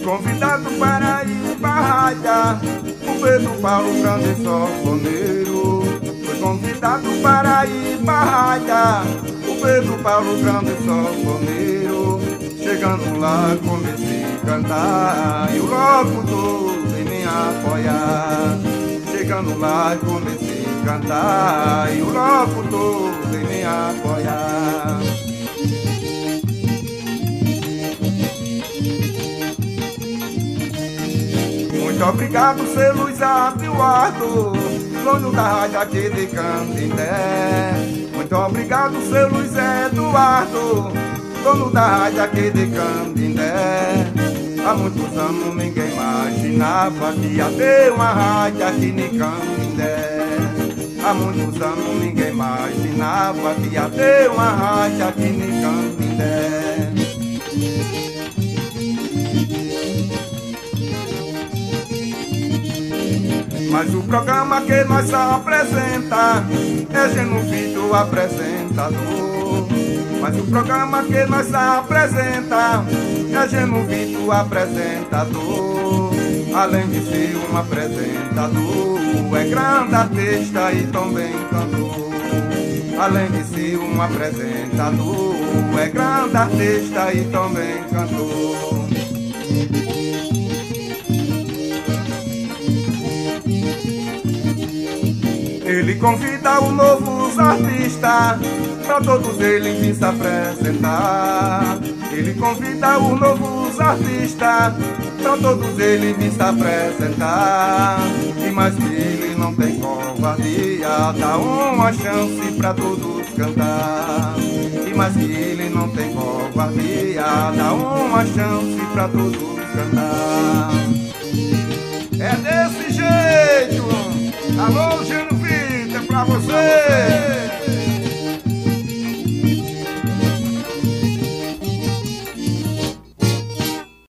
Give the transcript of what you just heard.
convidado para ir pra rádio, o Pedro Paulo, grande sanfoneiro. Foi convidado para ir pra rádio, o Pedro Paulo, grande sanfoneiro. Chegando lá comecei a cantar e o locutor veio me apoiar. Chegando lá comecei a cantar e o locutor veio me apoiar. Muito obrigado, seu Luiz Eduardo, dono da rádio aqui de Canindé. Muito obrigado, seu Luiz Eduardo, dono da rádio aqui de Canindé. Há muitos anos ninguém imaginava que ia ter uma rádio aqui em Canindé. Há muitos anos ninguém imaginava que ia ter uma rádio aqui em Canindé. Mas o programa que nós apresenta é Genovito apresentador. Mas o programa que nós apresenta é Genovito apresentador. Além de ser um apresentador, é grande artista e também cantor. Além de ser um apresentador, é grande artista e também cantor. Ele convida os novos artistas pra todos eles vir se apresentar. Ele convida os novos artistas pra todos eles vir se apresentar. E mais que ele não tem covardia, dá uma chance pra todos cantar. E mais que ele não tem covardia, dá uma chance pra todos cantar. É desse jeito. Alô, Genovito, é pra você.